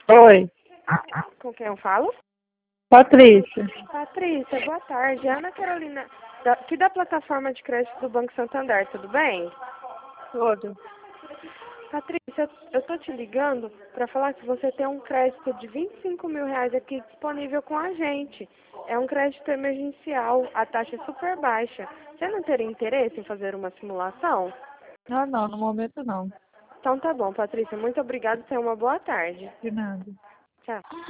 Oi, Com quem eu falo? Patrícia. Patrícia, boa tarde. É Ana Carolina, aqui da plataforma de crédito do Banco Santander, tudo bem? Tudo. Patrícia, eu tô te ligando para falar que você tem um crédito de R$ 25.000 aqui disponível com a gente. É um crédito emergencial, a taxa é super baixa. Você não teria interesse em fazer uma simulação? Ah, não, no momento não. Então tá bom, Patrícia. Muito obrigada. Tenha uma boa tarde. De nada. Tchau.